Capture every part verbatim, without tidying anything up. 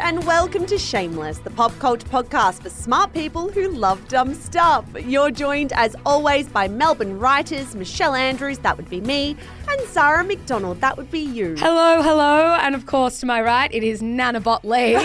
and welcome to Shameless, the pop culture podcast for smart people who love dumb stuff. You're joined, as always, by Melbourne writers Michelle Andrews, that would be me, and Zara McDonald, that would be you. Hello, hello, and of course to my right, it is Nanabot Lee.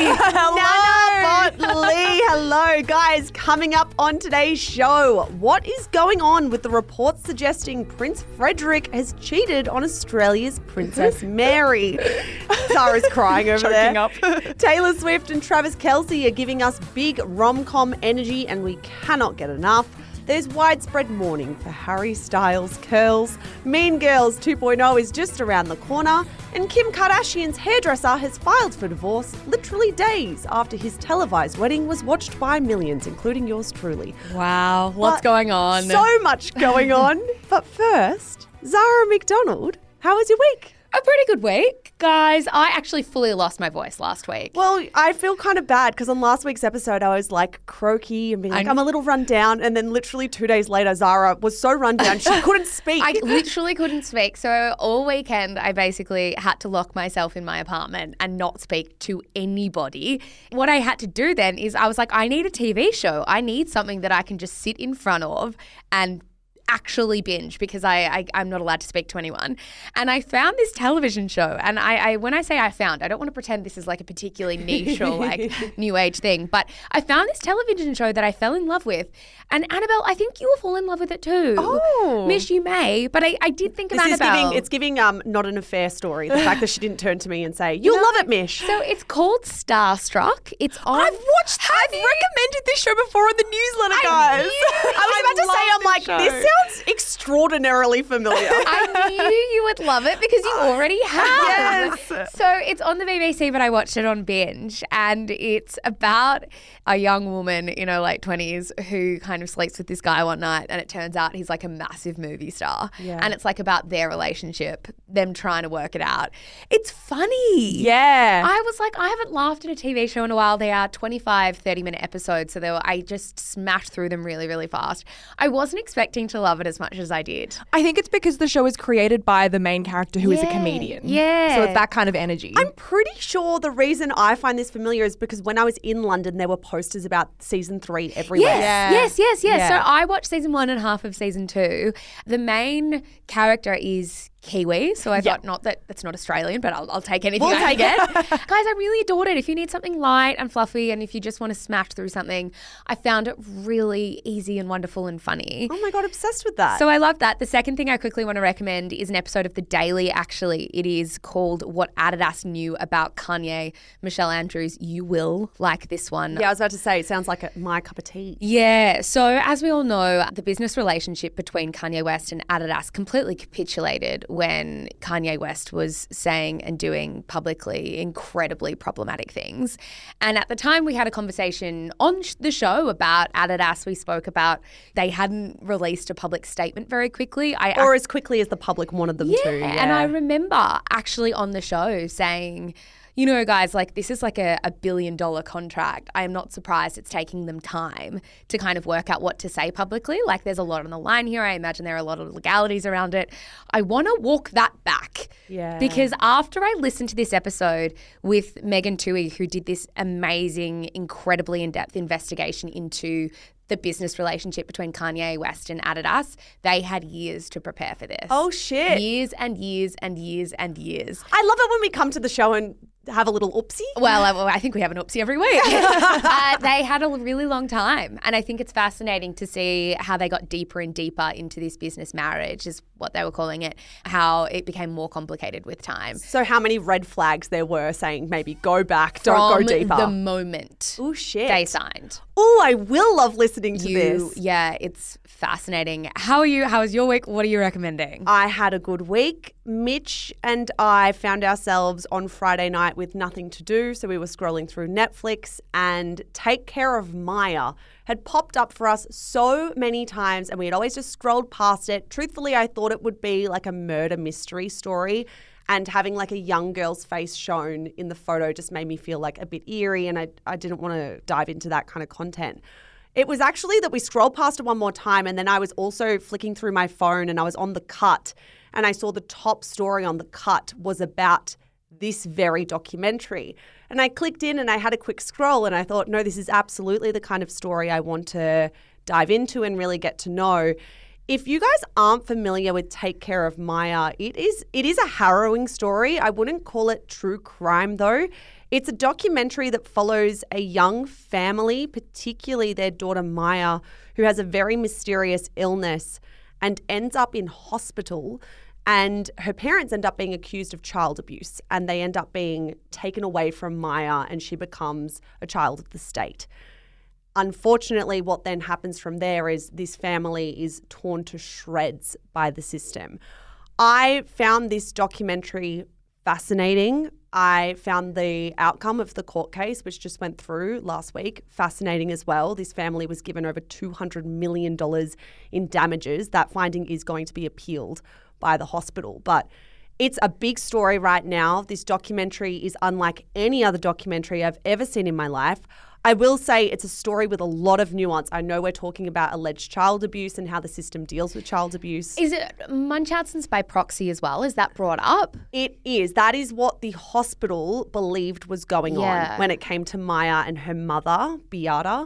Nanabot Lee, hello. Guys, coming up on today's show, what is going on with the reports suggesting Prince Frederick has cheated on Australia's Princess Mary? Zara's crying over Choking there. up. Taylor Swift and Travis Kelce are giving us big rom-com energy and we cannot get enough. There's widespread mourning for Harry Styles' curls. Mean Girls two point oh is just around the corner. And Kim Kardashian's hairdresser has filed for divorce literally days after his televised wedding was watched by millions, including yours truly. Wow, what's But going on? So much going on. But first, Zara McDonald, how was your week? A pretty good week. Guys, I actually fully lost my voice last week. Well, I feel kind of bad because on last week's episode, I was like croaky and being like, I- I'm a little run down. And then literally two days later, Zara was so run down, she couldn't speak. I literally couldn't speak. So all weekend, I basically had to lock myself in my apartment and not speak to anybody. What I had to do then is I was like, I need a T V show. I need something that I can just sit in front of and actually binge because I, I, I'm not allowed to speak to anyone. And I found this television show. And I, I when I say I found, I don't want to pretend this is like a particularly niche or like new age thing, but I found this television show that I fell in love with. And Annabelle, I think you will fall in love with it too. Oh. Mish, you may. But I, I did think of This is Annabelle. giving, it's giving um, not an affair story. The fact that she didn't turn to me and say, you'll No. love it, Mish. So it's called Starstruck. It's on. I've watched, I've you? recommended this show before on the newsletter, I guys. knew. I was about to say, I'm love like, this this show. sounds extraordinarily familiar. I knew you would love it because you already have. Yes. So it's on the B B C, but I watched it on binge, and it's about a young woman in her late twenties who kind of sleeps with this guy one night, and it turns out he's like a massive movie star. Yeah. And it's like about their relationship, them trying to work it out. It's funny. Yeah. I was like, I haven't laughed at a T V show in a while. They are twenty-five, thirty minute episodes. So they were, I just smashed through them really, really fast. I wasn't expecting to love it as much as I did. I think it's because the show is created by the main character who is Yeah, a comedian. yeah. So it's that kind of energy. I'm pretty sure the reason I find this familiar is because when I was in London, there were posters about season three everywhere. Yes, Yeah. yes, yes, yes. Yeah. So I watched season one and half of season two. The main character is Kiwi, so I thought not that it's not Australian, but I'll, I'll take anything We'll I take can get. Guys, I really adored it. If you need something light and fluffy and if you just want to smash through something, I found it really easy and wonderful and funny. Oh my God, obsessed with that. So I love that. The second thing I quickly want to recommend is an episode of The Daily, actually. It is called What Adidas Knew About Kanye. Michelle Andrews, you will like this one. yeah, I was about to say, it sounds like a, my cup of tea. Yeah, so as we all know, the business relationship between Kanye West and Adidas completely capitulated when Kanye West was saying and doing publicly incredibly problematic things. And at the time we had a conversation on sh- the show about Adidas. We spoke about they hadn't released a public statement very quickly. I Or as quickly as the public wanted them yeah, to. Yeah. and I remember actually on the show saying, you know, guys, like this is like a, a billion dollar contract. I am not surprised it's taking them time to kind of work out what to say publicly. Like there's a lot on the line here. I imagine there are a lot of legalities around it. I want to walk that back. Yeah. Because after I listened to this episode with Megan Twohey, who did this amazing, incredibly in-depth investigation into the business relationship between Kanye West and Adidas, they had years to prepare for this. Oh, shit. Years and years and years and years. I love it when we come to the show and have a little oopsie. Well, I, I think we have an oopsie every week. uh, they had a really long time. And I think it's fascinating to see how they got deeper and deeper into this business marriage, is what they were calling it, how it became more complicated with time. So how many red flags there were saying maybe go back, don't From go deeper. the moment Oh, shit. they signed. Oh, I will love listening to You, this. yeah, it's fascinating. How are you? How was your week? What are you recommending? I had a good week. Mitch and I found ourselves on Friday night with nothing to do, so we were scrolling through Netflix, and Take Care of Maya had popped up for us so many times, and we had always just scrolled past it. Truthfully, I thought it would be like a murder mystery story, and having like a young girl's face shown in the photo just made me feel like a bit eerie, and I, I didn't want to dive into that kind of content. It was actually that we scrolled past it one more time, and then I was also flicking through my phone and I was on The Cut, and I saw the top story on The Cut was about this very documentary. And I clicked in and I had a quick scroll and I thought, no, this is absolutely the kind of story I want to dive into and really get to know. If you guys aren't familiar with Take Care of Maya, it is it is a harrowing story. I wouldn't call it true crime though. It's a documentary that follows a young family, particularly their daughter Maya, who has a very mysterious illness and ends up in hospital. And her parents end up being accused of child abuse and they end up being taken away from Maya and she becomes a child of the state. Unfortunately, what then happens from there is this family is torn to shreds by the system. I found this documentary fascinating. I found the outcome of the court case, which just went through last week, fascinating as well. This family was given over two hundred million dollars in damages. That finding is going to be appealed by the hospital. But it's a big story right now. This documentary is unlike any other documentary I've ever seen in my life. I will say it's a story with a lot of nuance. I know we're talking about alleged child abuse and how the system deals with child abuse. Is it Munchausen's by proxy as well? Is that brought up? It is. That is what the hospital believed was going Yeah. on when it came to Maya and her mother, Beata.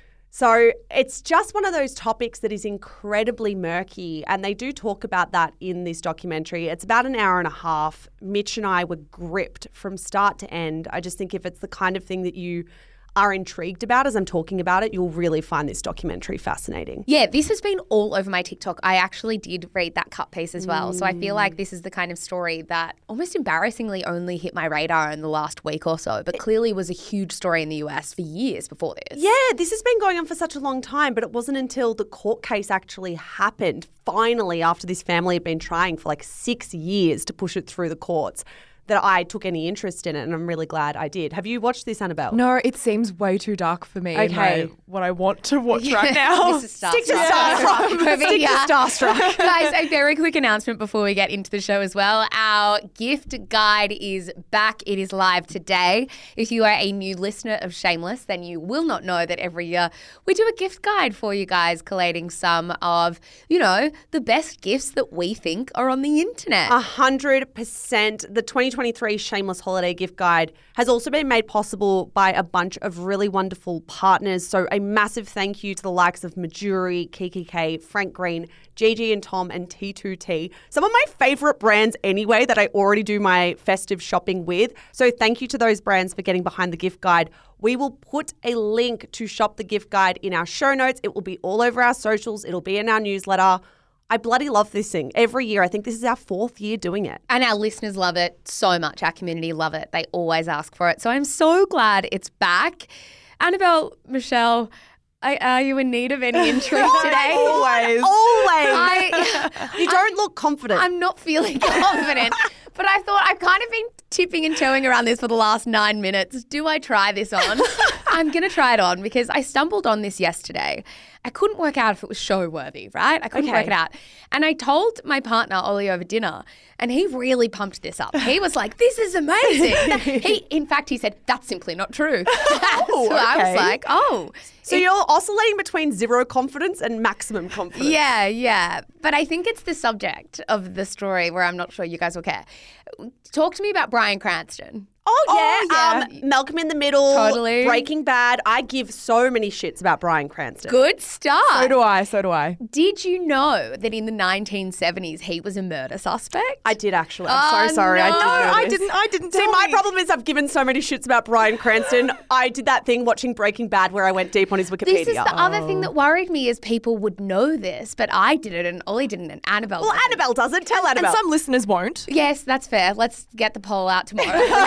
So it's just one of those topics that is incredibly murky, and they do talk about that in this documentary. It's about an hour and a half. Mitch and I were gripped from start to end. I just think if it's the kind of thing that you are intrigued about as I'm talking about it, you'll really find this documentary fascinating. Yeah, this has been all over my TikTok. I actually did read that cut piece as well. Mm. So I feel like this is the kind of story that almost embarrassingly only hit my radar in the last week or so, but clearly was a huge story in the U S for years before this. Yeah, this has been going on for such a long time, but it wasn't until the court case actually happened, finally, after this family had been trying for like six years to push it through the courts, that I took any interest in it, and I'm really glad I did. Have you watched this, Annabelle? No, it seems way too dark for me. Okay. And my, what I want to watch right now. This is Starstruck. Stick to Starstruck. Stick to Starstruck. Guys, a very quick announcement before we get into the show as well. Our gift guide is back. It is live today. If you are a new listener of Shameless, then you will not know that every year we do a gift guide for you guys, collating some of, you know, the best gifts that we think are on the internet. A hundred percent. The twenty twenty-three Shameless Holiday Gift Guide has also been made possible by a bunch of really wonderful partners. So a massive thank you to the likes of Majuri, Kiki K, Frank Green, Gigi and Tom, and T two T. Some of my favourite brands anyway that I already do my festive shopping with. So thank you to those brands for getting behind the gift guide. We will put a link to shop the gift guide in our show notes. It will be all over our socials. It'll be in our newsletter. I bloody love this thing. Every year, I think this is our fourth year doing it. And our listeners love it so much. Our community love it. They always ask for it. So I'm so glad it's back. Annabelle, Michelle, I, are you in need of any intrigue today? Always. Always. I, you don't look confident. I'm not feeling confident. But I thought I've kind of been tipping and toeing around this for the last nine minutes. Do I try this on? I'm going to try it on because I stumbled on this yesterday. I couldn't work out if it was show worthy, right? I couldn't Okay. work it out. And I told my partner, Ollie, over dinner, and he really pumped this up. He was like, this is amazing. he, in fact, he said, that's simply not true. Oh, so I was okay. like, oh. So you're oscillating between zero confidence and maximum confidence. Yeah, yeah. But I think it's the subject of the story where I'm not sure you guys will care. Talk to me about Bryan Cranston. Oh, yeah. Oh, Um, Malcolm in the Middle. Totally. Breaking Bad. I give so many shits about Bryan Cranston. Good start. So do I, so do I. Did you know that in the nineteen seventies he was a murder suspect? I did actually. I'm Oh, so sorry. I no. did know I this. didn't, I didn't See, tell my me. problem is I've given so many shits about Bryan Cranston. I did that thing watching Breaking Bad where I went deep on his Wikipedia. This is the other thing that worried me is people would know this, but I didn't and Ollie didn't and Annabelle well, doesn't. Annabelle doesn't. Tell And Annabelle. some listeners won't. Yes, that's fair. Let's get the poll out tomorrow.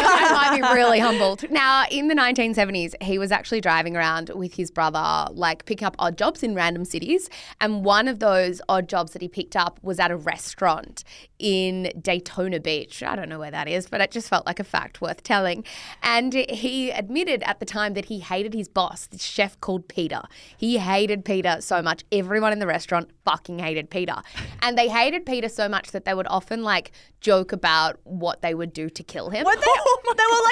I might be really humbled. Now, in the nineteen seventies, he was actually driving around with his brother, like picking up odd jobs in random cities. And one of those odd jobs that he picked up was at a restaurant in Daytona Beach. I don't know where that is, but it just felt like a fact worth telling. And he admitted at the time that he hated his boss, this chef called Peter. He hated Peter so much. Everyone in the restaurant fucking hated Peter. And they hated Peter so much that they would often like joke about what they would do to kill him. Were they, they were like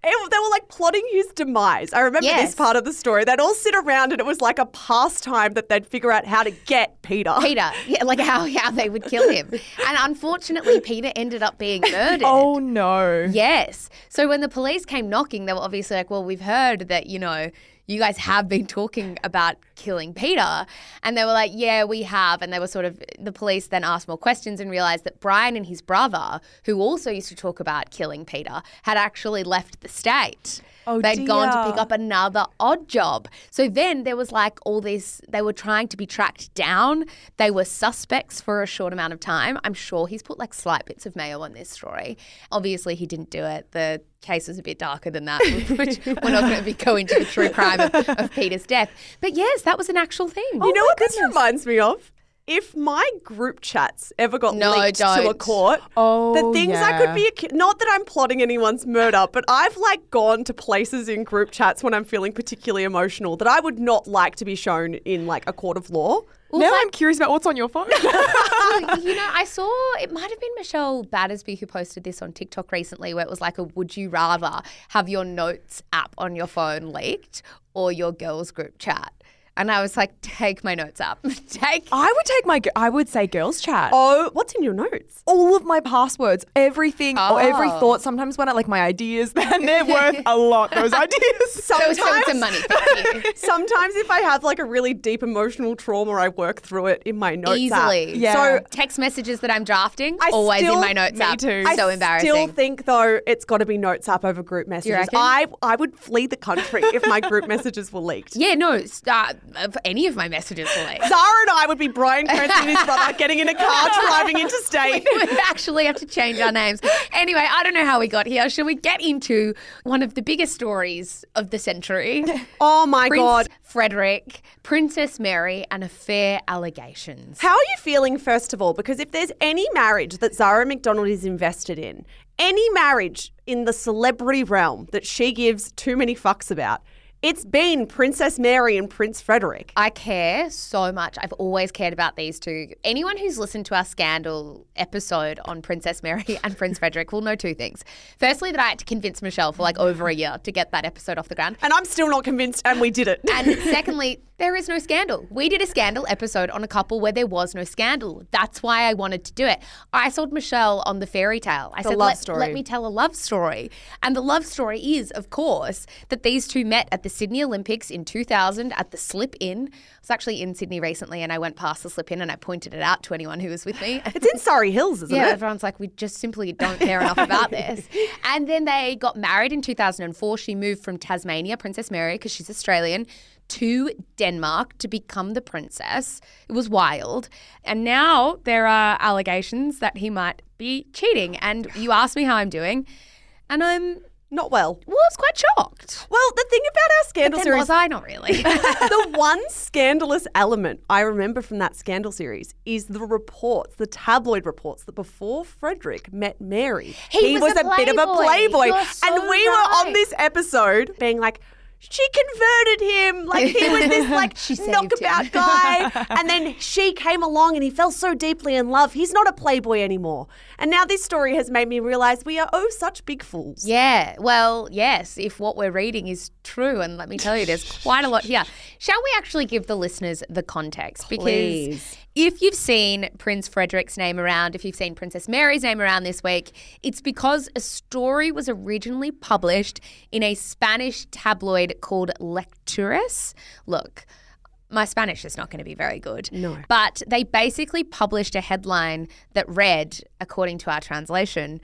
It, they were like plotting his demise. I remember Yes. this part of the story. They'd all sit around and it was like a pastime that they'd figure out how to get Peter. Peter, yeah, like how, how they would kill him. And unfortunately, Peter ended up being murdered. Oh no. Yes. So when the police came knocking, they were obviously like, well, we've heard that, you know, you guys have been talking about killing Peter. And they were like, yeah, we have. And they were sort of, the police then asked more questions and realized that Brian and his brother, who also used to talk about killing Peter, had actually left the state. Oh, They'd gone to dear. pick up another odd job. So then there was like all this, they were trying to be tracked down. They were suspects for a short amount of time. I'm sure he's put like slight bits of mayo on this story. Obviously, he didn't do it. The case is a bit darker than that, which we're not going to be going into the true crime of, of Peter's death. But yes, that was an actual thing. You know what this reminds me of? If my group chats ever got No, leaked to a don't. court, Oh, the things I could yeah. be, ac- not that I'm plotting anyone's murder, but I've like gone to places in group chats when I'm feeling particularly emotional that I would not like to be shown in like a court of law. Now I'm curious about what's on your phone. Well, you know, I saw, it might have been Michelle Battersby who posted this on TikTok recently where it was like a would you rather have your notes app on your phone leaked or your girls group chat? And I was like, take my notes up. take. I would take my, I would say girls chat. Oh, what's in your notes? All of my passwords, everything, or every Oh. thought. Sometimes when I like my ideas, then they're worth a lot, those ideas. So, so it's a money thank you. Sometimes if I have like a really deep emotional trauma, I work through it in my notes app. Easily. Yeah. So Text messages that I'm drafting, I always still- in my notes Me app. too. So I embarrassing. still think though it's got to be notes app over group messages. reckon? I I would flee the country if my group messages were leaked. yeah, no, uh, of any of my messages were late. Zara and I would be Brian Cranston and his brother getting in a car driving interstate. We would actually have to change our names. Anyway, I don't know how we got here. Shall we get into one of the biggest stories of the century? Oh my Prince God. Frederick, Princess Mary, and affair allegations. How are you feeling, first of all? Because if there's any marriage that Zara McDonald is invested in, any marriage in the celebrity realm that she gives too many fucks about, it's been Princess Mary and Prince Frederick. I care so much. I've always cared about these two. Anyone who's listened to our scandal episode on Princess Mary and Prince Frederick will know two things. Firstly, that I had to convince Michelle for like over a year to get that episode off the ground. And I'm still not convinced, and we did it. And secondly, there is no scandal. We did a scandal episode on a couple where there was no scandal. That's why I wanted to do it. I sold Michelle on the fairy tale. I The said, love let, story. let me tell a love story. And the love story is, of course, that these two met at the Sydney Olympics in two thousand at the Slip Inn. I was actually in Sydney recently and I went past the Slip Inn and I pointed it out to anyone who was with me. It's in Surrey Hills, isn't Yeah, it? everyone's like, we just simply don't care enough about this. And then they got married in two thousand four. She moved from Tasmania, Princess Mary, because she's Australian, to Denmark to become the princess. It was wild. And now there are allegations that he might be cheating. And you asked me how I'm doing, and I'm, Not well. well, I was quite shocked. Well, the thing about our scandal Then series, was I? Not really. the one scandalous element I remember from that scandal series is the reports, the tabloid reports, that before Frederick met Mary, He was a bit of a playboy. playboy. You're so and we were right. on this episode being like, she converted him. Like he was this like She saved knockabout him. guy. And then she came along and he fell so deeply in love. He's not a playboy anymore. And now this story has made me realize we are oh such big fools. Yeah, well, yes, if what we're reading is true, and let me tell you, there's quite a lot here. Shall we actually give the listeners the context? Because Please. if you've seen Prince Frederick's name around, if you've seen Princess Mary's name around this week, it's because a story was originally published in a Spanish tabloid called Lecturas. Look, my Spanish is not going to be very good. No. But they basically published a headline that read, according to our translation,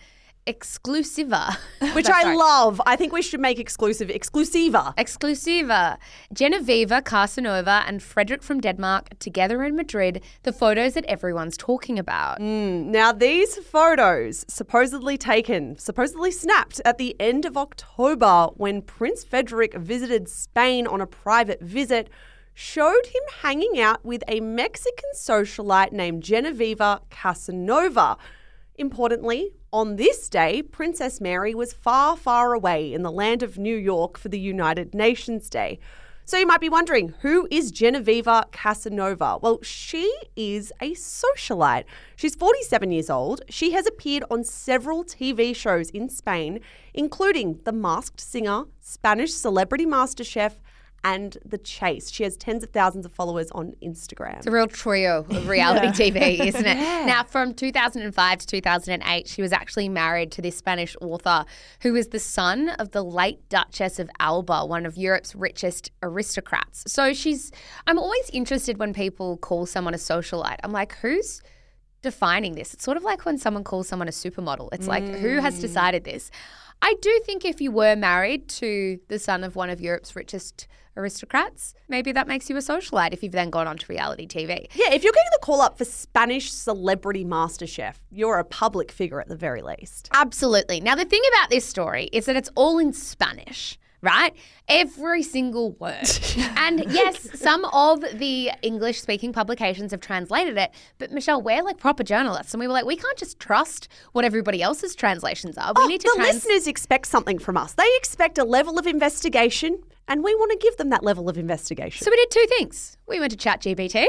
exclusiva. Which That's I right. love. I think we should make exclusive exclusiva. Exclusiva. Genevieve Casanova and Frederick from Denmark together in Madrid, the photos that everyone's talking about. Now, these photos, supposedly taken, supposedly snapped at the end of October when Prince Frederick visited Spain on a private visit, showed him hanging out with a Mexican socialite named Genevieve Casanova. Importantly, on this day, Princess Mary was far, far away in the land of New York for the United Nations Day. So you might be wondering, who is Genevieve Casanova? Well, she is a socialite. She's forty-seven years old. She has appeared on several T V shows in Spain, including The Masked Singer, Spanish Celebrity MasterChef, and The Chase. She has tens of thousands of followers on Instagram. It's a real trio of reality Yeah. T V, isn't it? Yeah. Now, from two thousand five to two thousand eight, she was actually married to this Spanish author who is the son of the late Duchess of Alba, one of Europe's richest aristocrats. So she's, I'm always interested when people call someone a socialite. I'm like, who's defining this? It's sort of like when someone calls someone a supermodel. It's like, who has decided this? I do think if you were married to the son of one of Europe's richest aristocrats, maybe that makes you a socialite if you've then gone on to reality T V. Yeah, if you're getting the call up for Spanish Celebrity MasterChef, you're a public figure at the very least. Absolutely. Now, the thing about this story is that it's all in Spanish, right? Every single word. And yes, some of the English-speaking publications have translated it, but Michelle, we're like proper journalists, and we were like, we can't just trust what everybody else's translations are. We Oh, need to the trans- listeners expect something from us. They expect a level of investigation, and we want to give them that level of investigation. So we did two things. We went to ChatGPT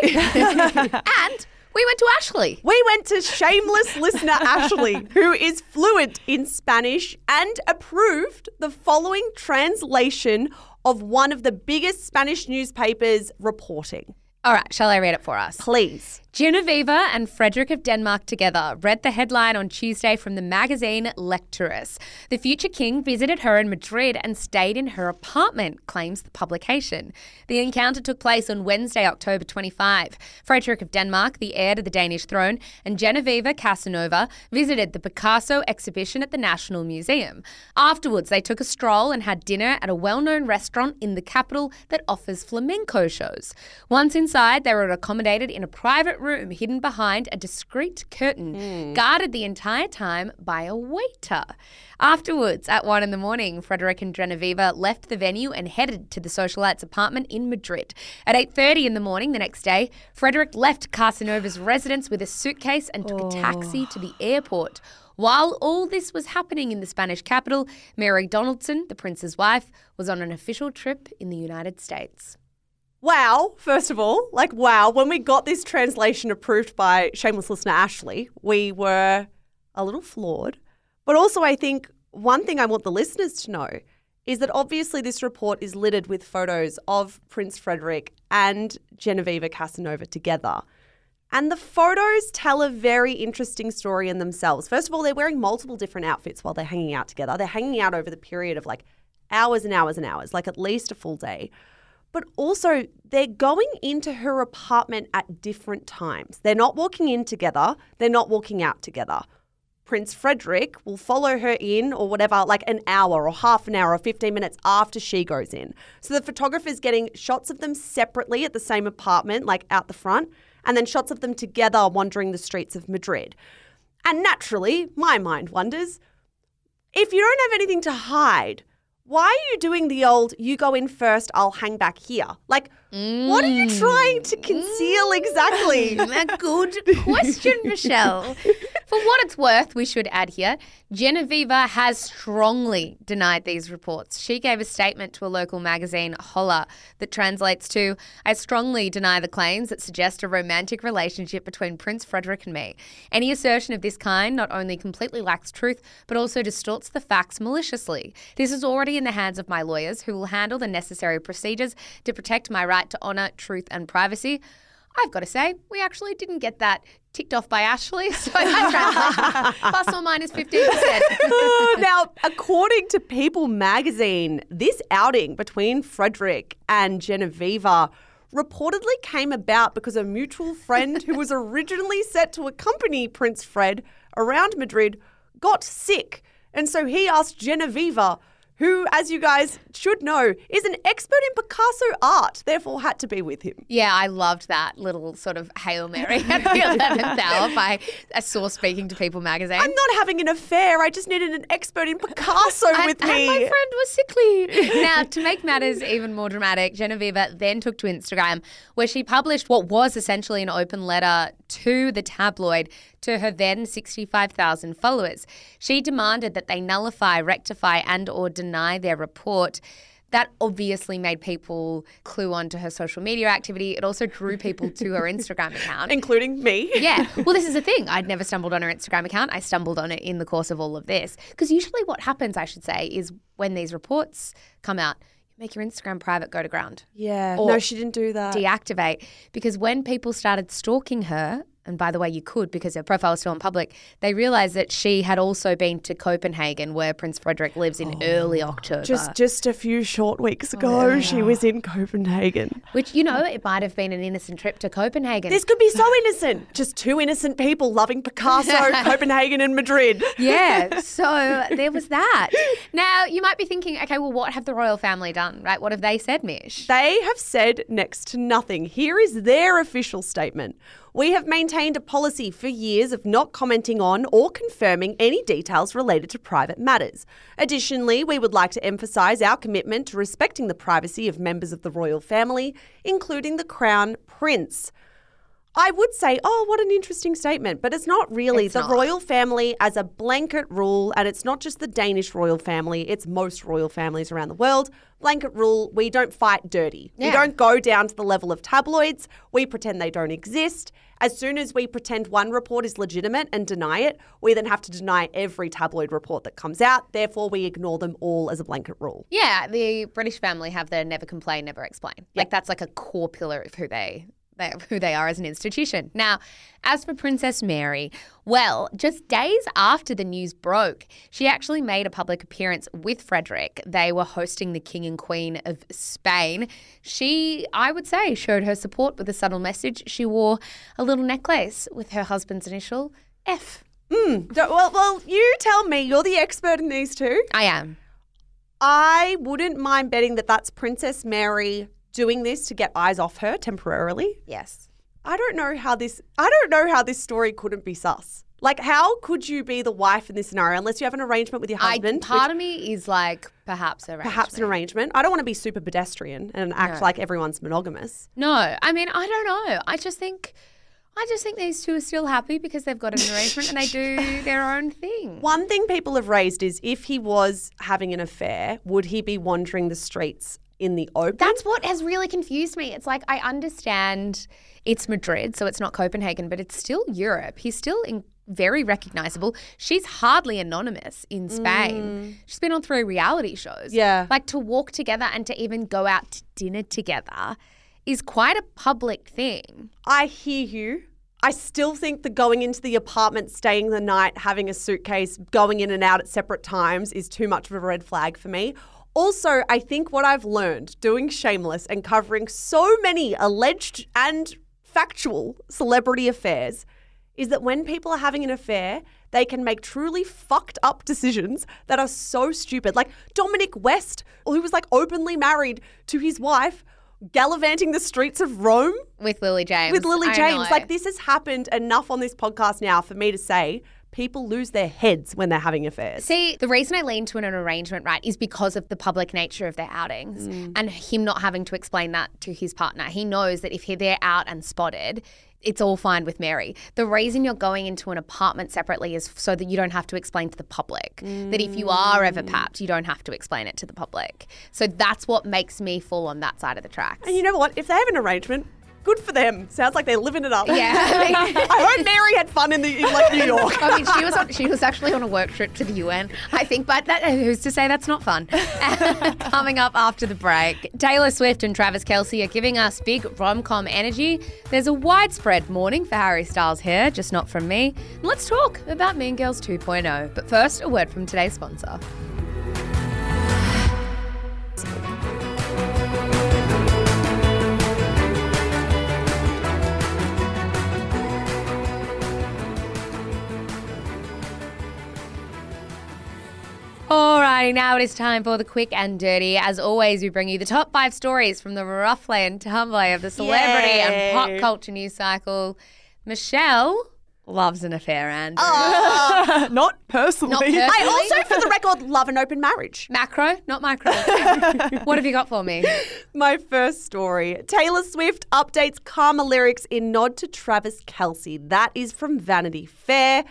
and we went to Ashley. We went to shameless listener Ashley, who is fluent in Spanish and approved the following translation of one of the biggest Spanish newspapers reporting. All right, shall I read it for us? Please. Genevieve and Frederick of Denmark together, read the headline on Tuesday from the magazine Lecturus. The future king visited her in Madrid and stayed in her apartment, claims the publication. The encounter took place on Wednesday, October twenty-fifth. Frederick of Denmark, the heir to the Danish throne, and Genevieve Casanova visited the Picasso exhibition at the National Museum. Afterwards, they took a stroll and had dinner at a well-known restaurant in the capital that offers flamenco shows. Once inside, they were accommodated in a private room hidden behind a discreet curtain, mm. guarded the entire time by a waiter. Afterwards, at one in the morning, Frederick and Genevieve left the venue and headed to the socialite's apartment in Madrid. At eight thirty in the morning the next day, Frederick left Casanova's residence with a suitcase and took oh. a taxi to the airport. While all this was happening in the Spanish capital, Mary Donaldson, the prince's wife, was on an official trip in the United States. Wow, first of all, like wow, when we got this translation approved by shameless listener Ashley, we were a little flawed. But also I think one thing I want the listeners to know is that obviously this report is littered with photos of Prince Frederick and Genevieve Casanova together. And the photos tell a very interesting story in themselves. First of all, they're wearing multiple different outfits while they're hanging out together. They're hanging out over the period of like hours and hours and hours, like at least a full day. But also, they're going into her apartment at different times. They're not walking in together. They're not walking out together. Prince Frederick will follow her in or whatever, like an hour or half an hour or fifteen minutes after she goes in. So the photographer's getting shots of them separately at the same apartment, like out the front, and then shots of them together wandering the streets of Madrid. And naturally, my mind wonders, if you don't have anything to hide, why are you doing the old, you go in first, I'll hang back here? Like, mm. what are you trying to conceal mm. exactly? A good question, Michelle. For what it's worth, we should add here, Genevieve has strongly denied these reports. She gave a statement to a local magazine, Holla, that translates to, I strongly deny the claims that suggest a romantic relationship between Prince Frederick and me. Any assertion of this kind not only completely lacks truth, but also distorts the facts maliciously. This is already in the hands of my lawyers, who will handle the necessary procedures to protect my right to honour, truth and privacy. I've got to say, we actually didn't get that ticked off by Ashley, so that translation plus or minus fifteen percent. Now, according to People magazine, this outing between Frederick and Genevieve reportedly came about because a mutual friend who was originally set to accompany Prince Fred around Madrid got sick. And so he asked Genevieve, who, as you guys should know, is an expert in Picasso art, therefore had to be with him. Yeah, I loved that little sort of Hail Mary at the eleventh hour by a source speaking to People magazine. I'm not having an affair. I just needed an expert in Picasso and, with and me. my friend was sickly. Now, to make matters even more dramatic, Genevieve then took to Instagram, where she published what was essentially an open letter to the tabloid to her then sixty-five thousand followers. She demanded that they nullify, rectify and or deny their report. that obviously made people clue on to her social media activity. It also drew people to her Instagram account. Including me. Yeah. Well, this is the thing. I'd never stumbled on her Instagram account. I stumbled on it in the course of all of this. Because usually what happens, I should say, is when these reports come out, you make your Instagram private, go to ground. Yeah. Or no, she didn't do that. Deactivate. Because when people started stalking her, and by the way, you could because her profile was still in public, they realised that she had also been to Copenhagen where Prince Frederick lives in oh, early October. Just just a few short weeks ago, oh, yeah. she was in Copenhagen. Which, you know, it might have been an innocent trip to Copenhagen. This could be so innocent. Just two innocent people loving Picasso, Copenhagen and Madrid. Yeah, so there was that. Now, you might be thinking, okay, well, what have the royal family done, right? What have they said, Mish? They have said next to nothing. Here is their official statement. We have maintained a policy for years of not commenting on or confirming any details related to private matters. Additionally, we would like to emphasise our commitment to respecting the privacy of members of the royal family, including the Crown Prince. I would say, oh, what an interesting statement, but it's not really. It's the not. royal family as a blanket rule, and it's not just the Danish royal family, it's most royal families around the world. Blanket rule, we don't fight dirty. Yeah. We don't go down to the level of tabloids. We pretend they don't exist. As soon as we pretend one report is legitimate and deny it, we then have to deny every tabloid report that comes out. Therefore, we ignore them all as a blanket rule. Yeah, the British family have the never complain, never explain. Yep. Like that's like a core pillar of who they They, who they are as an institution. Now, as for Princess Mary, well, just days after the news broke, she actually made a public appearance with Frederick. They were hosting the King and Queen of Spain. She, I would say, showed her support with a subtle message. She wore a little necklace with her husband's initial, F. Mm, well, well, you tell me. You're the expert in these two. I am. I wouldn't mind betting that that's Princess Mary doing this to get eyes off her temporarily. Yes. I don't know how this I don't know how this story couldn't be sus. Like, how could you be the wife in this scenario unless you have an arrangement with your husband? I, part of me is like, perhaps an arrangement. Perhaps an arrangement. I don't want to be super pedestrian and act No. like everyone's monogamous. No, I mean, I don't know. I just think, I just think these two are still happy because they've got an arrangement and they do their own thing. One thing people have raised is if he was having an affair, would he be wandering the streets in the open? That's what has really confused me. It's like, I understand it's Madrid, so it's not Copenhagen, but it's still Europe. He's still in, very recognisable. She's hardly anonymous in Spain. Mm. She's been on three reality shows. Yeah. Like, to walk together and to even go out to dinner together is quite a public thing. I hear you. I still think the going into the apartment, staying the night, having a suitcase, going in and out at separate times is too much of a red flag for me. Also, I think what I've learned doing Shameless and covering so many alleged and factual celebrity affairs is that when people are having an affair, they can make truly fucked up decisions that are so stupid. Like Dominic West, who was like openly married to his wife, gallivanting the streets of Rome. With Lily James. With Lily I James. know. Like, this has happened enough on this podcast now for me to say people lose their heads when they're having affairs. See, the reason I lean to an arrangement, right, is because of the public nature of their outings mm. and him not having to explain that to his partner. He knows that if they're out and spotted, it's all fine with Mary. The reason you're going into an apartment separately is so that you don't have to explain to the public. Mm. That if you are ever papped, you don't have to explain it to the public. So that's what makes me fall on that side of the tracks. And you know what? If they have an arrangement, good for them. Sounds like they're living it up. Yeah. I hope Mary had fun in, the, in like New York. I mean, she was on, she was actually on a work trip to the U N, I think, but that, who's to say that's not fun? Coming up after the break, Taylor Swift and Travis Kelce are giving us big rom-com energy. There's a widespread mourning for Harry Styles here, just not from me. And let's talk about Mean Girls two point oh. But first, a word from today's sponsor. Alrighty, now it is time for the quick and dirty. As always, we bring you the top five stories from the rough lay and tumble lay of the celebrity Yay. and pop culture news cycle. Michelle loves an affair, Andrew. Oh. Not personally. Not personally. I also, for the record, love an open marriage. Macro, not micro. What have you got for me? My first story. Taylor Swift updates Karma lyrics in nod to Travis Kelce. That is from Vanity Fair.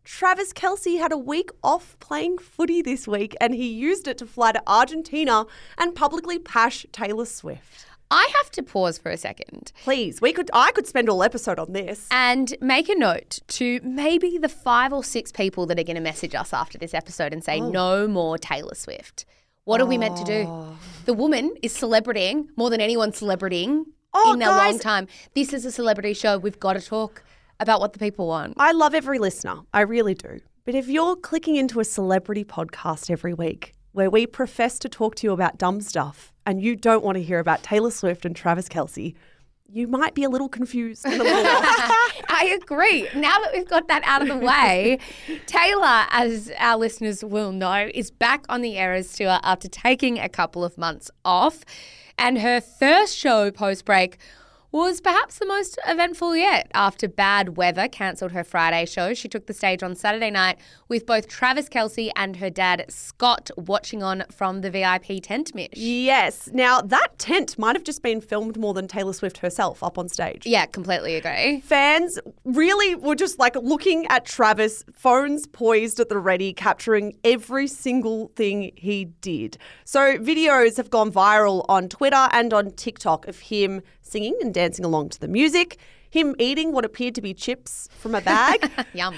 Travis Kelce had a week off playing footy this week and he used it to fly to Argentina and publicly bash Taylor Swift. I have to pause for a second. Please, we could. I could spend all episode on this. And make a note to maybe the five or six people that are going to message us after this episode and say, oh. no more Taylor Swift. What are we meant to do? The woman is celebritying more than anyone's celebritying oh, in a guys. long time. This is a celebrity show. We've got to talk about what the people want. I love every listener. I really do. But if you're clicking into a celebrity podcast every week where we profess to talk to you about dumb stuff and you don't want to hear about Taylor Swift and Travis Kelce, you might be a little confused and a little lost. I agree. Now that we've got that out of the way, Taylor, as our listeners will know, is back on the Eras Tour after taking a couple of months off. And her first show post-break was perhaps the most eventful yet. After bad weather cancelled her Friday show, she took the stage on Saturday night with both Travis Kelce and her dad, Scott, watching on from the V I P tent, Mish. Yes. Now, that tent might have just been filmed more than Taylor Swift herself up on stage. Yeah, completely agree. Fans really were just like looking at Travis, phones poised at the ready, capturing every single thing he did. So videos have gone viral on Twitter and on TikTok of him singing and dancing along to the music, him eating what appeared to be chips from a bag. Yum.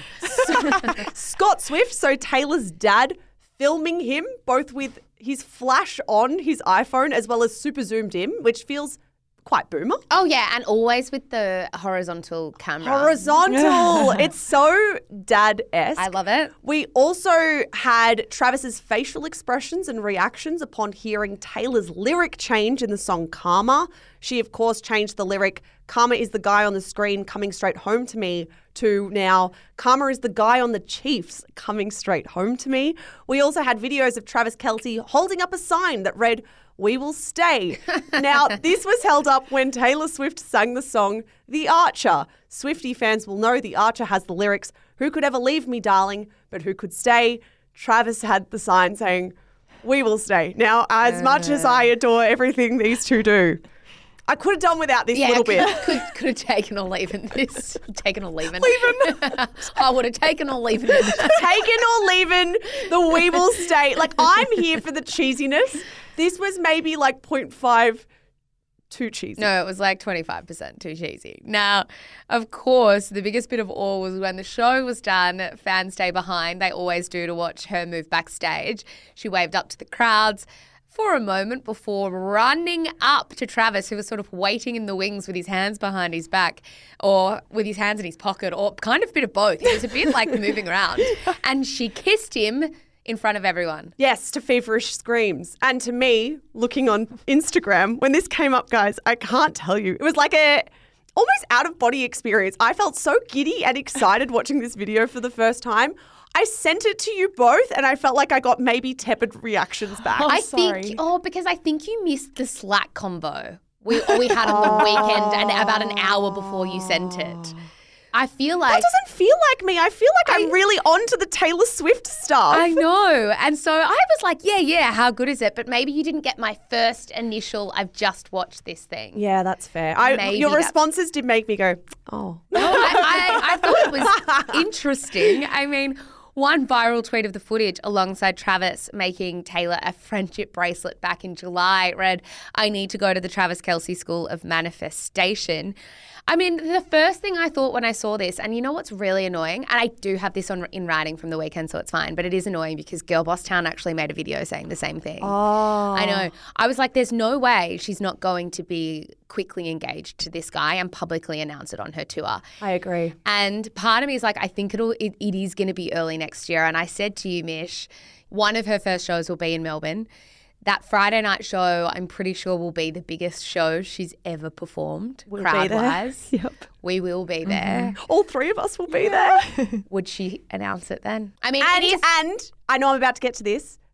Scott Swift, so Taylor's dad, filming him both with his flash on his iPhone as well as super zoomed in, which feels quite boomer. Oh, yeah, and always with the horizontal camera. Horizontal. It's so dad-esque. I love it. We also had Travis's facial expressions and reactions upon hearing Taylor's lyric change in the song Karma. She, of course, changed the lyric, Karma is the guy on the screen coming straight home to me, to now, Karma is the guy on the Chiefs coming straight home to me. We also had videos of Travis Kelce holding up a sign that read, we will stay. Now, this was held up when Taylor Swift sang the song The Archer. Swiftie fans will know The Archer has the lyrics, who could ever leave me, darling, but who could stay? Travis had the sign saying, we will stay. Now, as uh. much as I adore everything these two do, I could have done without this yeah, little could, bit. Could, could have taken or leaving this. Taken or leaving. Leaving. I would have taken or leaving it. Taken or leaving the we will stay. Like, I'm here for the cheesiness. This was maybe like zero point five too cheesy. No, it was like twenty-five percent too cheesy. Now, of course, the biggest bit of all was when the show was done, fans stay behind. They always do to watch her move backstage. She waved up to the crowds for a moment before running up to Travis, who was sort of waiting in the wings with his hands behind his back or with his hands in his pocket or kind of a bit of both. He was a bit like moving around. And she kissed him in front of everyone. Yes, to feverish screams. And to me, looking on Instagram, when this came up, guys, I can't tell you. It was like a almost out-of-body experience. I felt so giddy and excited watching this video for the first time. I sent it to you both and I felt like I got maybe tepid reactions back. Oh, I sorry. think, oh, because I think you missed the Slack combo we, we had on the weekend and about an hour before you sent it. I feel like... That doesn't feel like me. I feel like I, I'm really onto the Taylor Swift stuff. I know. And so I was like, yeah, yeah, how good is it? But maybe you didn't get my first initial, I've just watched this thing. Yeah, that's fair. I, your responses did make me go, oh. No, I, I, I thought it was interesting. I mean... One viral tweet of the footage alongside Travis making Taylor a friendship bracelet back in July read, I need to go to the Travis Kelce School of Manifestation. I mean, the first thing I thought when I saw this, and you know what's really annoying? And I do have this on in writing from the weekend, so it's fine. But it is annoying because Girl Boss Town actually made a video saying the same thing. Oh. I know. I was like, there's no way she's not going to be quickly engaged to this guy and publicly announce it on her tour. I agree. And part of me is like, I think it'll, it, it is going to be early next year. And I said to you, Mish, one of her first shows will be in Melbourne. That Friday night show, I'm pretty sure, will be the biggest show she's ever performed, we'll crowd-wise. Yep. We will be there. Mm-hmm. All three of us will be there. Would she announce it then? I mean, and, it is... and I know I'm about to get to this.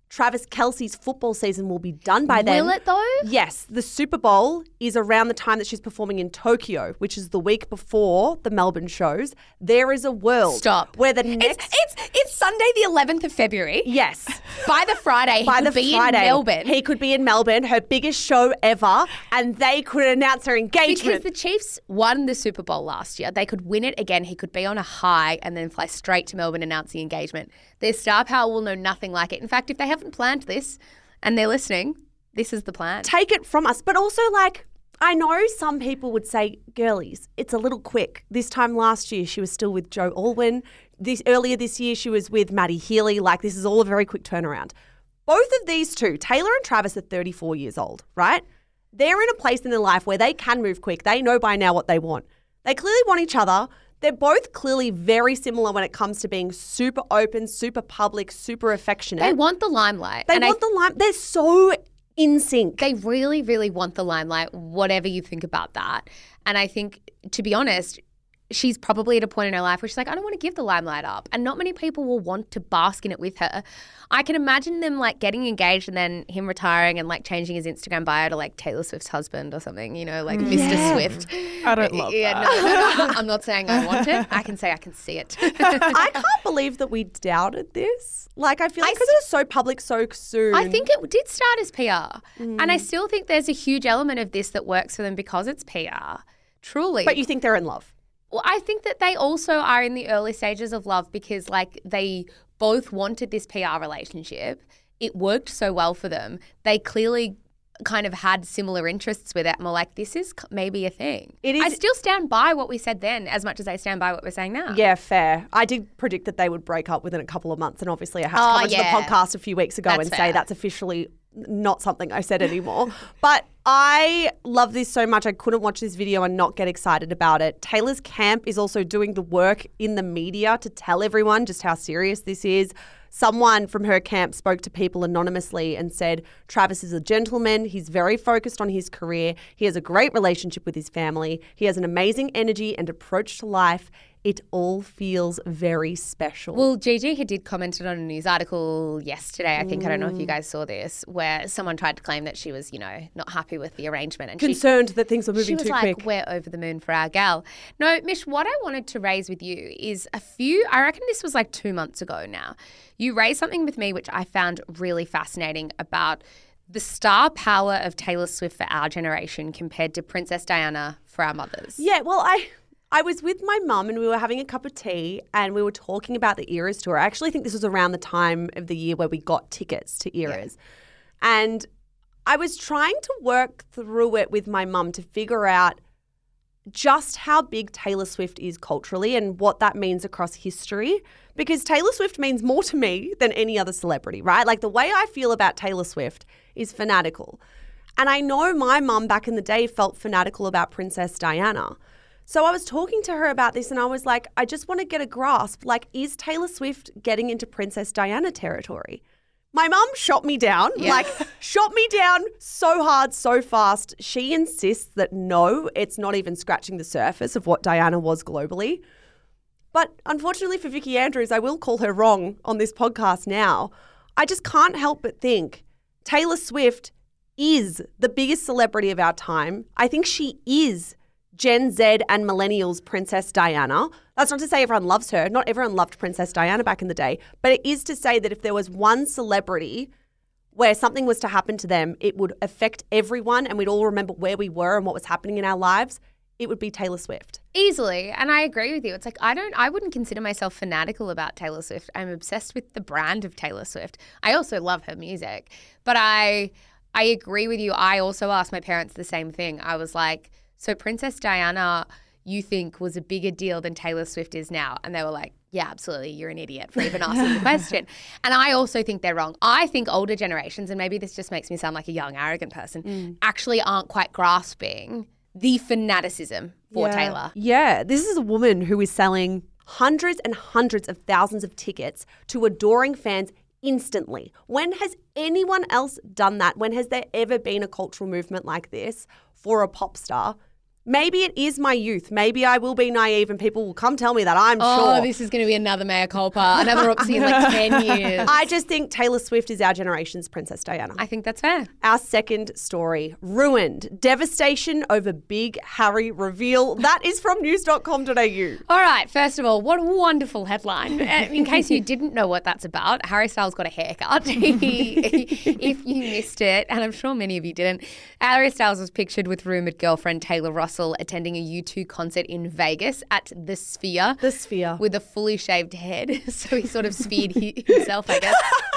Travis Kelce's football season will be done by then. Will it though? Yes. The Super Bowl is around the time that she's performing in Tokyo, which is the week before the Melbourne shows. There is a world Stop. where the next... It's, it's, it's Sunday the eleventh of February. Yes. By the Friday, he By could the be Friday, in Melbourne. he could be in Melbourne, her biggest show ever, and they could announce her engagement. Because the Chiefs won the Super Bowl last year. They could win it again. He could be on a high and then fly straight to Melbourne, announce the engagement. Their star power will know nothing like it. In fact, if they haven't planned this and they're listening, this is the plan. Take it from us. But also, like, I know some people would say, girlies, it's a little quick. This time last year, she was still with Joe Alwyn. This Earlier this year, she was with Maddie Healy. Like, this is all a very quick turnaround. Both of these two, Taylor and Travis, are thirty-four years old, right? They're in a place in their life where they can move quick. They know by now what they want. They clearly want each other. They're both clearly very similar when it comes to being super open, super public, super affectionate. They want the limelight. They and want I, the lime. They're so in sync. They really, really want the limelight, whatever you think about that. And I think, to be honest, she's probably at a point in her life where she's like, I don't want to give the limelight up. And not many people will want to bask in it with her. I can imagine them like getting engaged and then him retiring and like changing his Instagram bio to like Taylor Swift's husband or something, you know, like Yeah. Mister Swift. I don't love yeah, that. No, no, no, I'm not saying I want it. I can say I can see it. I can't believe that we doubted this. Like, I feel like I because it was so public so soon. I think it did start as P R. Mm. And I still think there's a huge element of this that works for them because it's P R. Truly. But you think they're in love? Well, I think that they also are in the early stages of love because, like, they both wanted this P R relationship. It worked so well for them. They clearly kind of had similar interests with it and were like, this is maybe a thing. It is- I still stand by what we said then as much as I stand by what we're saying now. Yeah, fair. I did predict that they would break up within a couple of months, and obviously I had to Oh, come onto yeah. the podcast a few weeks ago That's and fair. say that's officially not something I said anymore. But I love this so much. I couldn't watch this video and not get excited about it. Taylor's camp is also doing the work in the media to tell everyone just how serious this is. Someone from her camp spoke to people anonymously and said, Travis is a gentleman. He's very focused on his career. He has a great relationship with his family. He has an amazing energy and approach to life. It all feels very special. Well, Gigi had did commented on a news article yesterday, I think, I don't know if Mm. you guys saw this, where someone tried to claim that she was, you know, not happy with the arrangement. And she Concerned that things were She moving was too like, quick. we're over the moon for our gal. No, Mish, what I wanted to raise with you is a few, I reckon this was like two months ago now. You raised something with me which I found really fascinating about the star power of Taylor Swift for our generation compared to Princess Diana for our mothers. Yeah, well, I I was with my mum and we were having a cup of tea and we were talking about the Eras tour. I actually think this was around the time of the year where we got tickets to Eras. And I was trying to work through it with my mum to figure out just how big Taylor Swift is culturally and what that means across history. Because Taylor Swift means more to me than any other celebrity, right? Like the way I feel about Taylor Swift is fanatical. And I know my mum back in the day felt fanatical about Princess Diana. So I was talking to her about this and I was like, I just want to get a grasp. Like, is Taylor Swift getting into Princess Diana territory? My mum shot me down, Yeah. like shot me down so hard, so fast. She insists that no, it's not even scratching the surface of what Diana was globally. But unfortunately for Vicky Andrews, I will call her wrong on this podcast now. I just can't help but think Taylor Swift is the biggest celebrity of our time. I think she is Gen Z and millennials Princess Diana. That's not to say everyone loves her. Not everyone loved Princess Diana back in the day. But it is to say that if there was one celebrity where something was to happen to them, it would affect everyone and we'd all remember where we were and what was happening in our lives, it would be Taylor Swift. Easily. And I agree with you. It's like, I don't, I wouldn't consider myself fanatical about Taylor Swift. I'm obsessed with the brand of Taylor Swift. I also love her music. But I, I agree with you. I also asked my parents the same thing. I was like, so Princess Diana, you think was a bigger deal than Taylor Swift is now? And they were like, yeah, absolutely. You're an idiot for even asking the question. And I also think they're wrong. I think older generations, and maybe this just makes me sound like a young, arrogant person, mm. actually aren't quite grasping the fanaticism for yeah. Taylor. Yeah. This is a woman who is selling hundreds and hundreds of thousands of tickets to adoring fans instantly. When has anyone else done that? When has there ever been a cultural movement like this for a pop star? Maybe it is my youth. Maybe I will be naive and people will come tell me that, I'm Oh, sure. this is going to be another mea culpa, another oopsie in like ten years. I just think Taylor Swift is our generation's Princess Diana. I think that's fair. Our second story, ruined. Devastation over big Harry reveal. That is from news dot com dot a u. All right, first of all, what a wonderful headline. Uh, In case you didn't know what that's about, Harry Styles got a haircut. If you missed it, and I'm sure many of you didn't, Harry Styles was pictured with rumoured girlfriend Taylor Russell attending a U two concert in Vegas at the Sphere. The Sphere. With a fully shaved head. So he sort of sphered he- himself, I guess.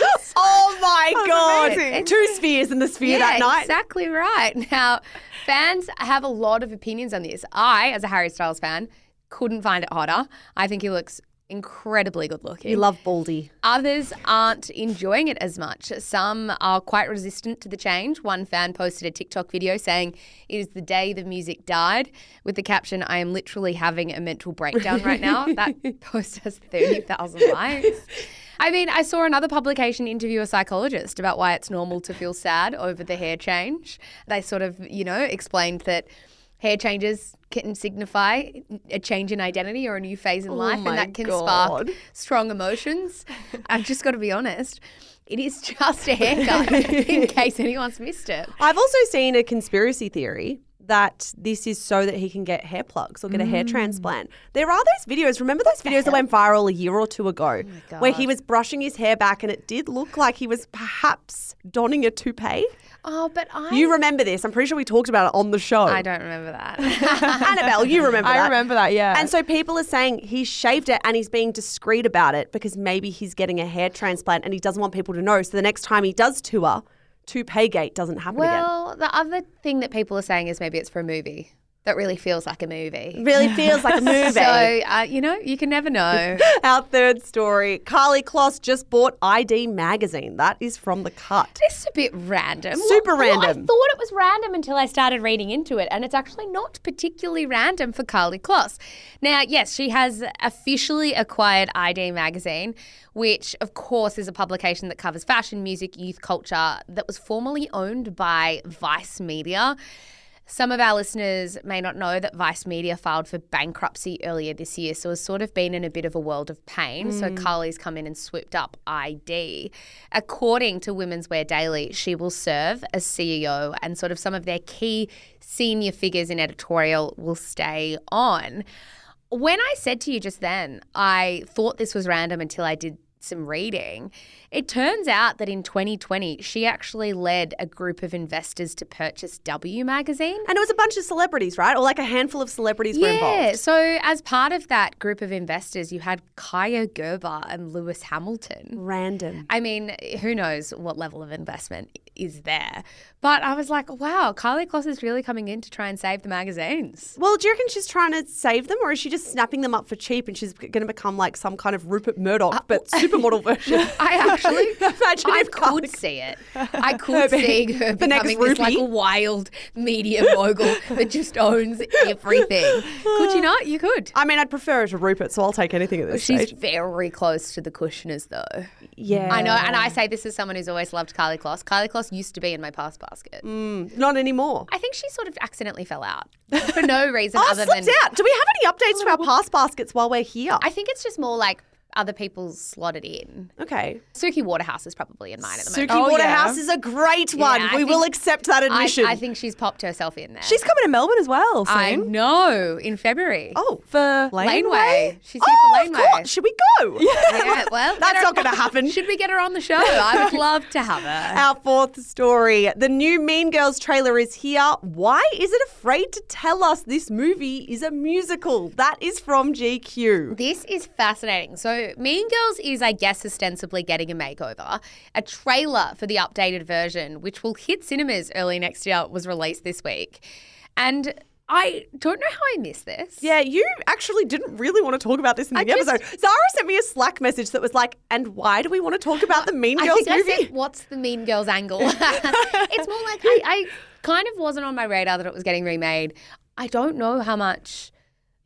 Oh my God. amazing. Two spheres in the Sphere that night. Exactly right. Now, fans have a lot of opinions on this. I, as a Harry Styles fan, couldn't find it hotter. I think he looks incredibly good looking. You love Baldy. Others aren't enjoying it as much. Some are quite resistant to the change. One fan posted a TikTok video saying, "It is the day the music died," with the caption, "I am literally having a mental breakdown right now." That post has thirty thousand likes. I mean, I saw another publication interview a psychologist about why it's normal to feel sad over the hair change. They sort of, you know, explained that hair changes can signify a change in identity or a new phase in life, my and that can God. spark strong emotions. I've just got to be honest. It is just a haircut, in case anyone's missed it. I've also seen a conspiracy theory that this is so that he can get hair plugs or get a hair transplant. There are those videos. Remember those videos that went viral a year or two ago where he was brushing his hair back and it did look like he was perhaps donning a toupee? Oh, but I... You remember this. I'm pretty sure we talked about it on the show. I don't remember that. Annabelle, you remember I that. remember that, yeah. And so people are saying he's shaved it and he's being discreet about it because maybe he's getting a hair transplant and he doesn't want people to know. So the next time he does tour, toupee gate doesn't happen again. Well, the other thing that people are saying is maybe it's for a movie. That really feels like a movie. Really feels like a movie. So, uh, you know, you can never know. Our third story, Karlie Kloss just bought I D magazine. That is from The Cut. This is a bit random. Super Well, random. I thought it was random until I started reading into it, and it's actually not particularly random for Karlie Kloss. Now, yes, she has officially acquired I D magazine, which, of course, is a publication that covers fashion, music, youth culture that was formerly owned by Vice Media. Some of our listeners may not know that Vice Media filed for bankruptcy earlier this year, so has sort of been in a bit of a world of pain. Mm. So Karlie's come in and swooped up I D. According to Women's Wear Daily, she will serve as C E O, and sort of some of their key senior figures in editorial will stay on. When I said to you just then, I thought this was random until I did some reading. It turns out that in twenty twenty, she actually led a group of investors to purchase W magazine. And it was a bunch of celebrities, right? Or like a handful of celebrities were Yeah, involved. so as part of that group of investors, you had Kaya Gerber and Lewis Hamilton. Random. I mean, who knows what level of investment is there. But I was like, wow, Karlie Kloss is really coming in to try and save the magazines. Well, do you reckon she's trying to save them or is she just snapping them up for cheap and she's going to become like some kind of Rupert Murdoch but supermodel version? I actually, Imagine I if Karlie- could see it. I could see her the next becoming this like Rupee. wild media mogul that just owns everything. Could you not? You could. I mean, I'd prefer her to Rupert, so I'll take anything at this She's stage. very close to the Kushner's though. Yeah. I know, and I say this as someone who's always loved Karlie Kloss. Karlie Kloss used to be in my pass basket. Mm, not anymore. I think she sort of accidentally fell out for no reason Oh, other slipped than out. Do we have any updates to our pass baskets while we're here? I think it's just more like other people slotted in. Okay. Suki Waterhouse is probably in mine at the Suki moment. Oh, Waterhouse yeah. is a great one. I we will think- accept that I, admission. I think she's popped herself in there. She's coming to Melbourne as well soon. I know, in February. Oh, For Laneway. She's here oh, for of Laneway. course. Should we go? Yeah, well, That's get her- not going to happen. Should we get her on the show? I would love to have her. Our fourth story. The new Mean Girls trailer is here. Why is it afraid to tell us this movie is a musical? That is from G Q. This is fascinating. So Mean Girls is, I guess, ostensibly getting a makeover. A trailer for the updated version, which will hit cinemas early next year, was released this week. And I don't know how I missed this. Yeah, you actually didn't really want to talk about this in the I just- episode. Zara sent me a Slack message that was like, and why do we want to talk about the Mean I Girls think movie? I said, what's the Mean Girls angle? It's more like I, I kind of wasn't on my radar that it was getting remade. I don't know how much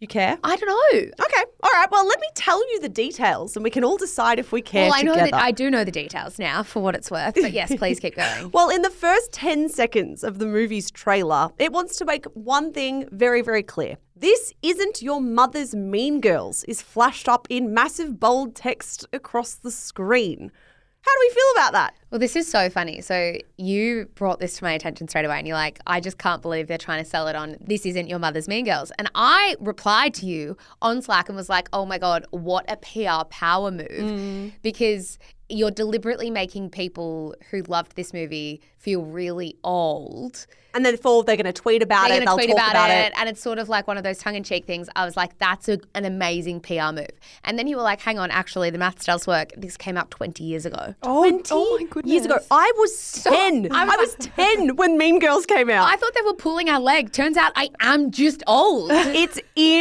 You care? I don't know. Okay. All right. Well, let me tell you the details and we can all decide if we care Well, I know together. that I do know the details now for what it's worth. But yes, please keep going. Well, in the first ten seconds of the movie's trailer, it wants to make one thing very, very clear. This isn't your mother's Mean Girls is flashed up in massive bold text across the screen. How do we feel about that? Well, this is so funny. So you brought this to my attention straight away and you're like, I just can't believe they're trying to sell it on This Isn't Your Mother's Mean Girls. And I replied to you on Slack and was like, oh my God, what a P R power move. Mm. Because you're deliberately making people who loved this movie feel really old. And then for they're going to tweet about they're it, they'll tweet talk about, about it, it. And it's sort of like one of those tongue-in-cheek things. I was like, that's a, an amazing P R move. And then you were like, hang on, actually, the maths does work. This came out twenty years ago. Oh, twenty oh my goodness. years ago. I was ten. I I was- was ten when Mean Girls came out. I thought they were pulling our leg. Turns out I am just old. It's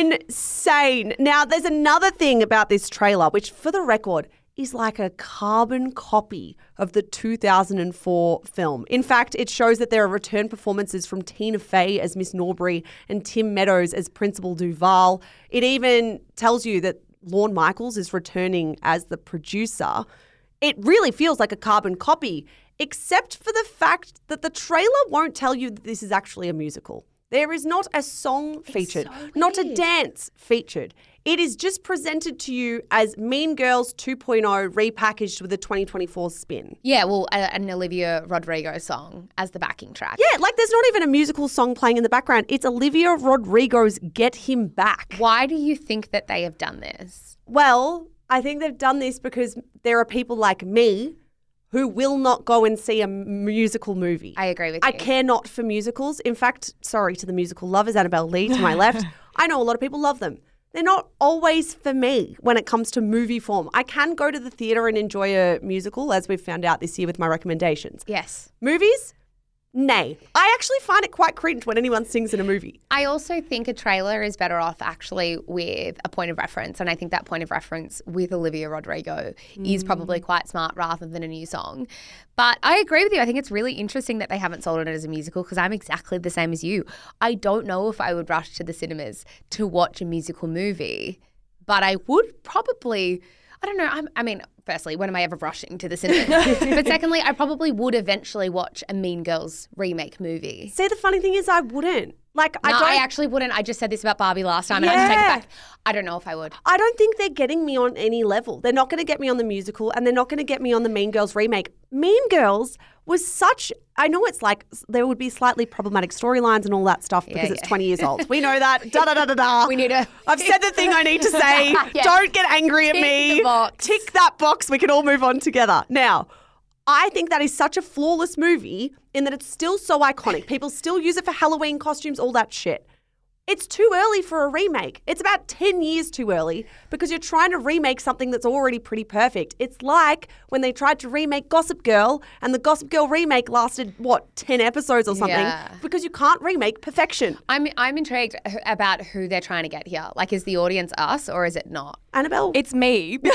insane. Now, there's another thing about this trailer, which, for the record, is like a carbon copy of the two thousand four film. In fact, it shows that there are return performances from Tina Fey as Miss Norbury and Tim Meadows as Principal Duval. It even tells you that Lorne Michaels is returning as the producer. It really feels like a carbon copy, except for the fact that the trailer won't tell you that this is actually a musical. There is not a song featured, so not a weird. dance featured. It is just presented to you as Mean Girls two point oh repackaged with a twenty twenty-four spin. Yeah, well, a, an Olivia Rodrigo song as the backing track. Yeah, like there's not even a musical song playing in the background. It's Olivia Rodrigo's Get Him Back. Why do you think that they have done this? Well, I think they've done this because there are people like me who will not go and see a musical movie. I agree with I you. care not for musicals. In fact, sorry to the musical lovers, Annabelle Lee to my left. I know a lot of people love them. They're not always for me when it comes to movie form. I can go to the theatre and enjoy a musical, as we've found out this year with my recommendations. Yes. Movies? Nay. I actually find it quite cringe when anyone sings in a movie. I also think a trailer is better off actually with a point of reference. And I think that point of reference with Olivia Rodrigo mm. is probably quite smart rather than a new song. But I agree with you. I think it's really interesting that they haven't sold it as a musical because I'm exactly the same as you. I don't know if I would rush to the cinemas to watch a musical movie, but I would probably... I don't know. I'm, I mean, firstly, when am I ever rushing to the cinema? But secondly, I probably would eventually watch a Mean Girls remake movie. See, the funny thing is I wouldn't. Like, I no, don't... I actually wouldn't. I just said this about Barbie last time and I have to take it back. I don't know if I would. I don't think they're getting me on any level. They're not going to get me on the musical and they're not going to get me on the Mean Girls remake. Mean Girls was such... I know it's like there would be slightly problematic storylines and all that stuff because Yeah, it's yeah. twenty years old. We know that. Da da da da da. We need to- I've said the thing I need to say. Yeah. Don't get angry at Tick me. the box. Tick that box. We can all move on together. Now, I think that is such a flawless movie in that it's still so iconic. People still use it for Halloween costumes, all that shit. It's too early for a remake. It's about ten years too early because you're trying to remake something that's already pretty perfect. It's like when they tried to remake Gossip Girl and the Gossip Girl remake lasted, what, ten episodes or something? Yeah. Because you can't remake perfection. I'm I'm intrigued h- about who they're trying to get here. Like, is the audience us or is it not? Annabelle, It's me because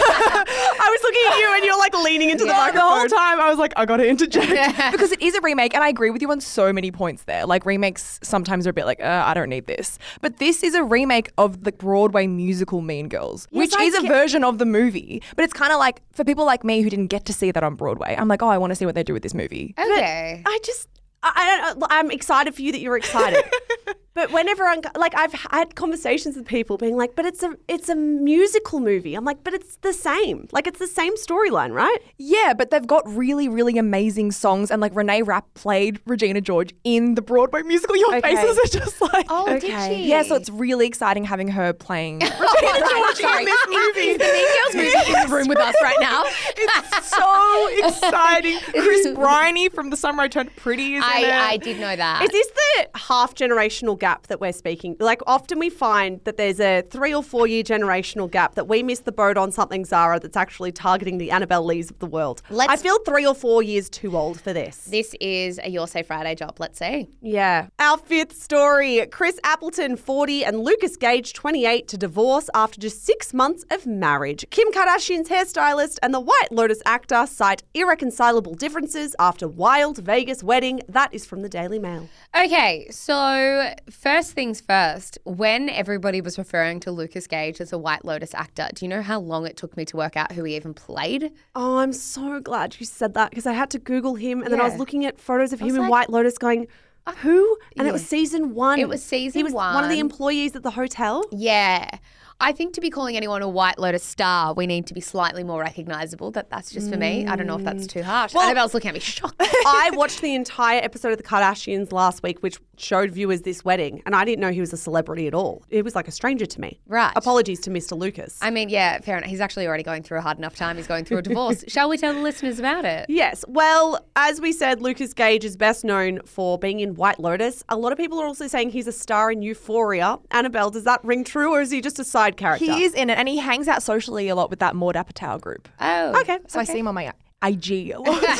I was looking at you and you're like leaning into Yeah. the the whole microphone. time I was like, I got to interject Yeah. because it is a remake, and I agree with you on so many points there. Like remakes sometimes are a bit like, uh, I don't need this, but this is a remake of the Broadway musical Mean Girls, Yes, which I is a get- version of the movie. But it's kind of like for people like me who didn't get to see that on Broadway. I'm like, oh, I want to see what they do with this movie. Okay. I just, I, I don't know. I'm excited for you that you're excited. But whenever I'm, like, I've had conversations with people being like, but it's a, it's a musical movie. I'm like, but it's the same. Like, it's the same storyline, right? Yeah, but they've got really, really amazing songs, and like Renee Rapp played Regina George in the Broadway musical. Your Okay. faces are just like, Oh, Okay. did she? yeah. So it's really exciting having her playing Regina right, George sorry. in this movie. Is the Mean Girls movie in the room with us right now? It's so exciting. Chris Briney from The Summer I Turned Pretty is in it. I, I did know that. Is this the half generational gap that we're speaking? Like, often we find that there's a three or four year generational gap that we missed the boat on something, Zara, that's actually targeting the Annabelle Lees of the world. Let's- I feel three or four years too old for this. This is a Your Say Friday job, let's see. Yeah. Our fifth story. Chris Appleton, forty, and Lucas Gage, twenty-eight, to divorce after just six months of marriage. Kim Kardashian's hairstylist and the White Lotus actor cite irreconcilable differences after wild Vegas wedding. That is from the Daily Mail. Okay, so first things first, when everybody was referring to Lucas Gage as a White Lotus actor, do you know how long it took me to work out who he even played? Oh, I'm so glad you said that because I had to Google him and then I was Yeah. looking at photos of him in like- White Lotus going, who? And yeah. it was season one. It was season He was one of the one. employees at the hotel. Yeah. I think to be calling anyone a White Lotus star, we need to be slightly more recognisable. That That's just for me. I don't know if that's too harsh. Well- Annabelle's looking at me shocked. I watched the entire episode of The Kardashians last week, which showed viewers this wedding, and I didn't know he was a celebrity at all. He was like a stranger to me. Right. Apologies to Mister Lucas. I mean, yeah, fair enough. He's actually already going through a hard enough time. He's going through a divorce. Shall we tell the listeners about it? Yes. Well, as we said, Lucas Gage is best known for being in White Lotus. A lot of people are also saying he's a star in Euphoria. Annabelle, does that ring true or is he just a side character? He is in it, and he hangs out socially a lot with that Maud Apatow group. Oh. Okay. So I see him on my I G a lot.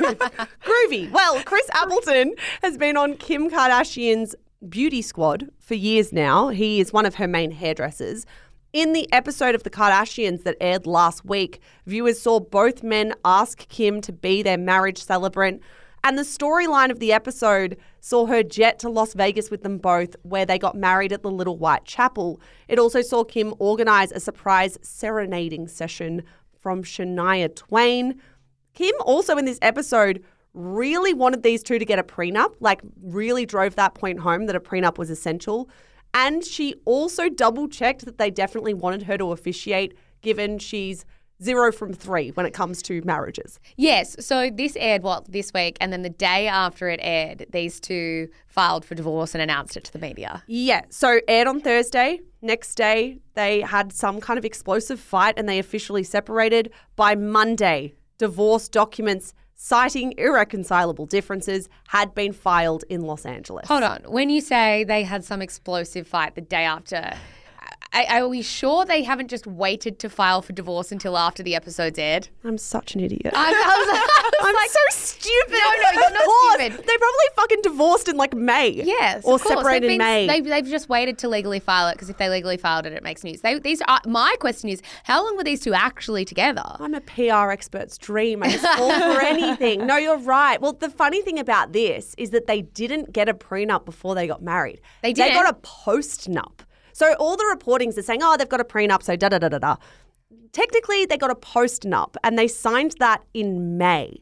Groovy. Well, Chris Appleton has been on Kim Kardashian's beauty squad for years now. He is one of her main hairdressers. In the episode of The Kardashians that aired last week, viewers saw both men ask Kim to be their marriage celebrant. And the storyline of the episode saw her jet to Las Vegas with them both, where they got married at the Little White Chapel. It also saw Kim organise a surprise serenading session from Shania Twain. Kim also in this episode really wanted these two to get a prenup, like really drove that point home that a prenup was essential. And she also double checked that they definitely wanted her to officiate, given she's zero from three when it comes to marriages. Yes. So this aired, what, this week? And then the day after it aired, these two filed for divorce and announced it to the media. Yeah. So aired on Thursday. Next day, they had some kind of explosive fight and they officially separated. By Monday, divorce documents citing irreconcilable differences had been filed in Los Angeles. Hold on. When you say they had some explosive fight the day after, I, are we sure they haven't just waited to file for divorce until after the episode's aired? I'm such an idiot. I, I was, I was I'm like, so stupid. No, no, you're Of not course. stupid. They probably fucking divorced in like May. yes, Or of course. separated They've in been- May. They've, they've just waited to legally file it because if they legally filed it, it makes news. They, these are, my question is, how long were these two actually together? I'm a P R expert's dream. I just fall for anything. No, you're right. Well, the funny thing about this is that they didn't get a prenup before they got married. They They didn't? got a post-nup. So all the reportings are saying, oh, they've got a prenup, so da-da-da-da-da. Technically, they got a post-nup, and they signed that in May.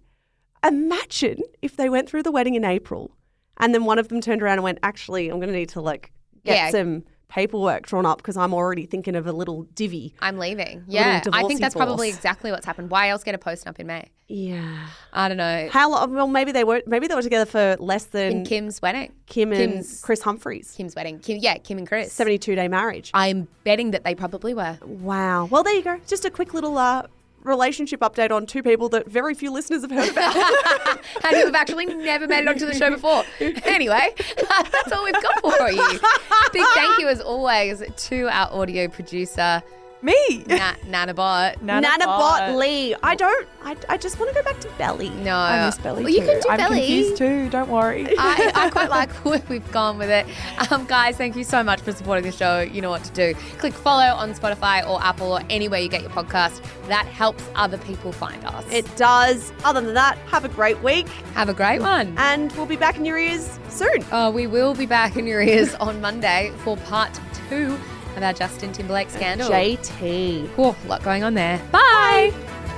Imagine if they went through the wedding in April, and then one of them turned around and went, actually, I'm going to need to, like, get Yeah. some paperwork drawn up because I'm already thinking of a little divvy. I'm leaving. Yeah, I divorcey think that's probably divorce. exactly what's happened. Why else get a post up in May? Yeah. I don't know. How long? Well, maybe they were. Maybe they were together for less than In Kim's wedding. Kim and Kim's- Chris Humphries. Kim's wedding. Kim, yeah, Kim and Chris. seventy-two day marriage. I'm betting that they probably were. Wow. Well, there you go. Just a quick little uh, relationship update on two people that very few listeners have heard about. And who have actually never made it onto the show before. Anyway, that's all we've got for you. Big thank you, as always, to our audio producer, Me. Na- Nanabot. Nanabot Lee. I don't. I, I just want to go back to Belly. No. I miss Belly Well, too. you can do I'm Belly. confused too. Don't worry. I, I quite like where we've gone with it. Um, guys, thank you so much for supporting the show. You know what to do. Click follow on Spotify or Apple or anywhere you get your podcast. That helps other people find us. It does. Other than that, have a great week, Have a great one. and we'll be back in your ears soon. Uh, we will be back in your ears on Monday for part two of our Justin Timberlake scandal. J T. Cool, a lot going on there. Bye.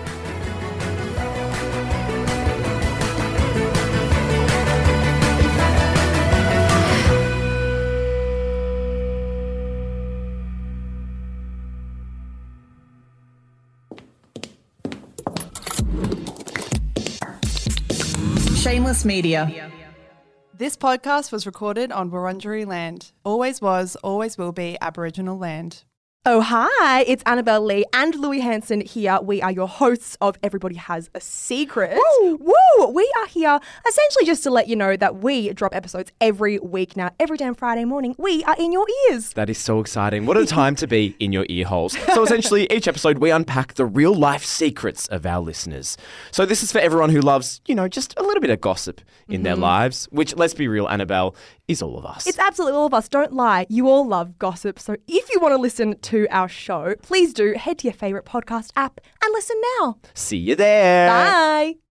Shameless Media. This podcast was recorded on Wurundjeri land. Always was, always will be Aboriginal land. Oh, hi. It's Annabelle Lee and Louis Hanson here. We are your hosts of Everybody Has a Secret. Woo! Woo! We are here essentially just to let you know that we drop episodes every week now. Every damn Friday morning, we are in your ears. That is so exciting. What a time to be in your ear holes. So essentially, each episode we unpack the real life secrets of our listeners. So this is for everyone who loves, you know, just a little bit of gossip in Mm-hmm. their lives, which, let's be real, Annabelle, is all of us. It's absolutely all of us. Don't lie. You all love gossip. So if you want to listen to our show, please do head to your favourite podcast app and listen now. See you there. Bye.